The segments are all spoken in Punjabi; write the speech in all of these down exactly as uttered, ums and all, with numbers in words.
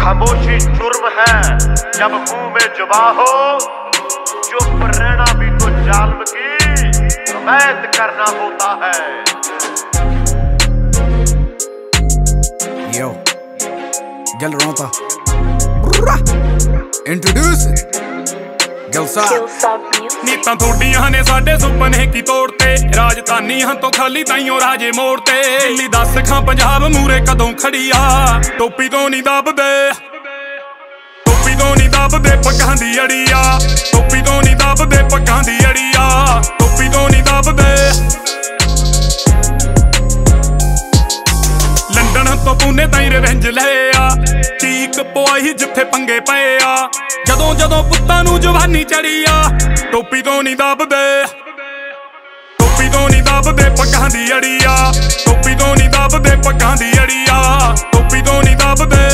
खामोशी जुर्म है जब मुंह में जुबां हो। चुप रहना भी तो जालिम की अवैध करना होता है। Yo, Gel Ronta. Introduce it. Gel Saab. ਨੀਤਾਂ ਥੋਡੀਆਂ ਨੇ ਸਾਡੇ ਸੁਪਨੇ ਕੀ ਤੋੜਤੇ, ਰਾਜਧਾਨੀਆਂ ਤੋਂ ਖਾਲੀ ਤਾਈਓ ਰਾਜੇ ਮੋੜਤੇ। ਦਿੱਲੀ ਦੱਸ ਖਾਂ ਪੰਜਾਬ ਮੂਰੇ ਕਦੋਂ ਖੜੀ ਆ, ਟੋਪੀ ਤੋਂ ਨਹੀਂ ਦੱਬਦੇ, ਟੋਪੀ ਤੋਂ ਨਹੀਂ ਦੱਬਦੇ ਪੱਗਾਂ ਦੀ ਅੜੀ ਆ, ਟੋਪੀ ਤੋਂ ਨਹੀਂ ਦੱਬਦੇ ਪੱਗਾਂ ਦੀ ਅੜੀ ਆ, ਟੋਪੀ ਤੋਂ ਨਹੀਂ ਦੱਬਦੇ। ਲੰਡਨ ਤੋਂ ਪੂਨੇ ਤਾਈਂ ਰਿਵੈਂਜ ਲਏ ਆ, ਚੀਕ ਪਵਾਈ ਜਿੱਥੇ ਪੰਗੇ ਪਏ ਆ। ਜਦੋਂ ਜਦੋਂ ਪੁੱਤਾਂ ਨੂੰ ਜਵਾਨੀ ਚੜੀ ਆ, ਟੋਪੀ ਤੋਂ ਨਹੀਂ ਦੱਬਦੇ, ਟੋਪੀ ਤੋਂ ਨਹੀਂ ਦੱਬਦੇ ਪੱਗਾਂ ਦੀ ਅੜੀ ਆ, ਟੋਪੀ ਤੋਂ ਨਹੀਂ ਦੱਬਦੇ ਪੱਗਾਂ ਦੀ ਅੜੀ ਆ, ਟੋਪੀ ਤੋਂ ਨਹੀਂ ਦੱਬਦੇ।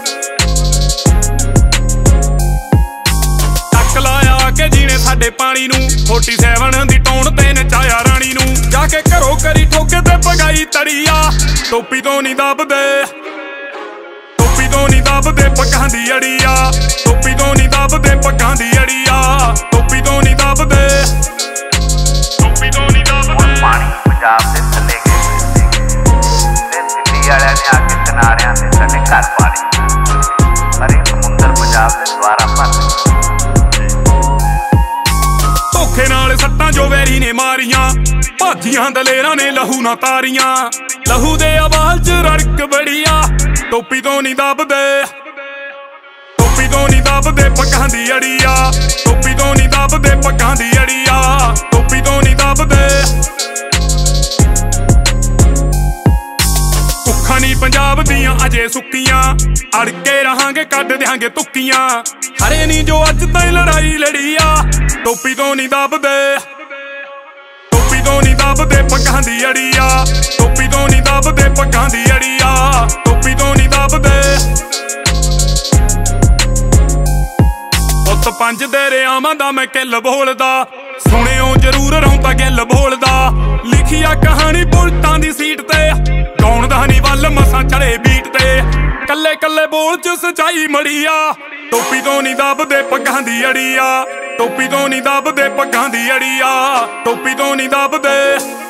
ਟੱਕ ਲਾਇਆ ਕੇ ਜੀਣੇ ਸਾਡੇ ਪਾਣੀ ਨੂੰ, ਫੋਰਟੀ ਸੈਵਨ ਦੀ ਟੌਣ ਤੇ ਨਚਾਇਆ ਰਾਣੀ ਨੂੰ। ਜਾ ਕੇ ਘਰੋਂ ਕਰੀ ਠੋਕੇ ਤੇ ਪਗਾਈ ਤੜੀ ਆ, ਟੋਪੀ ਤੋਂ ਨਹੀਂ ਦੱਬਦੇ, ਟੋਪੀ ਤੋਂ ਨਹੀਂ ਦੱਬਦੇ ਪੱਗਾਂ ਦੀ ਅੜੀ ਆ, ਟੋਪੀ ਤੋਂ ਨਹੀਂ ਦੱਬਦੇ ਪੱਗਾਂ ਦੀ ਅੜੀ ਆ, ਟੋਪੀ ਤੋਂ ਨਹੀਂ ਦੱਬਦੇ, ਟੋਪੀ ਤੋਂ ਨਹੀਂ ਦੱਬਦੇ। ਪਾਣੀ ਪੰਜਾਬ ਦੇ ਥੱਲੇ ਗਏ ਤੇ ਦਿੱਲੀ ਵਾਲਿਆਂ ਨੇ ਆ ਕੇ ਕਿਨਾਰਿਆਂ ਤੇ ਸਾਡੇ ਘਰ ਪਾ ਲਏ, ਪਰ ਇਹ ਸਮੁੰਦਰ ਪੰਜਾਬ ਦੇ ਦੁਆਰਾ ਭਰ ਗਏ। ਧੋਖੇ ਨਾਲ ਸੱਟਾਂ ਜੋ ਵੈਰੀ ਨੇ ਮਾਰੀਆਂ, ਭਾਜੀਆਂ ਦਲੇਰਾਂ ਨੇ ਲਹੂ ਨਾ ਤਾਰੀਆਂ। ਲਹੂ ਦੇ ਆਵਾਜ਼ ਚ ਰੜਕ ਬੜੀ ਆ, ਟੋਪੀ ਤੋਂ ਨਹੀਂ ਦੱਬਦੇ, ਟੋਪੀ ਤੋਂ ਨਹੀਂ ਦੱਬਦੇ ਪੱਗਾਂ ਦੀ ਅੜੀ ਆ, ਟੋਪੀ ਤੋਂ ਨਹੀਂ ਦੱਬਦੇ ਪੱਗਾਂ ਦੀ ਅੜੀ ਆ, ਟੋਪੀ ਤੋਂ ਨਹੀਂ ਦੱਬਦੇ। ਭੁੱਖਾਂ ਨਹੀਂ ਪੰਜਾਬ ਦੀਆਂ ਅਜੇ ਸੁੱਕੀਆਂ, ਅੜ ਕੇ ਰਹਾਂਗੇ ਕੱਢ ਦਿਆਂਗੇ ਤੁੱਕੀਆਂ। ਹਰੇ ਨਹੀਂ ਜੋ ਅੱਜ ਤਾਈਂ ਲੜਾਈ ਲੜੀ ਆ, ਟੋਪੀ ਤੋਂ ਨਹੀਂ ਦੱਬਦੇ, ਟੋਪੀ ਤੋਂ ਨਹੀਂ ਦੱਬਦੇ ਪੱਗਾਂ ਦੀ ਅੜੀ ਆ, ਟੋਪੀ ਤੋਂ ਨਹੀਂ ਦੱਬਦੇ ਪੱਗਾਂ ਦੀ ਅੜੀ ਆ, ਟੋਪੀ ਤੋਂ ਨਹੀਂ ਦੱਬਦੇ। ਪੁੱਤ ਪੰਜ ਦਰਿਆਵਾਂ ਦਾ ਮੈਂ ਕਿੱਲ ਬੋਲਦਾ, ਸੁਣਿਓ ਜ਼ਰੂਰ ਰੌਂਤਾ ਗਿੱਲ ਬੋਲਦਾ। ਲਿਖੀ ਆ ਕਹਾਣੀ ਬੁਲਟਾਂ ਦੀ ਸੀਟ ਤੇ, ਗਾਉਣ ਦਾ ਨਹੀਂ ਵੱਲ ਮਸਾਂ ਚੜੇ ਬੀਟ ਤੇ। ਕੱਲੇ ਕੱਲੇ ਬੋਲ ਚ ਸਚਾਈ ਮੜੀ ਆ, ਟੋਪੀ ਤੋਂ ਨਹੀਂ ਦੱਬਦੇ ਪੱਗਾਂ ਦੀ ਅੜੀ ਆ, ਟੋਪੀ ਤੋਂ ਨਹੀਂ ਦੱਬਦੇ ਪੱਗਾਂ ਦੀ ਅੜੀ ਆ, ਟੋਪੀ ਤੋਂ ਨਹੀਂ ਦੱਬਦੇ।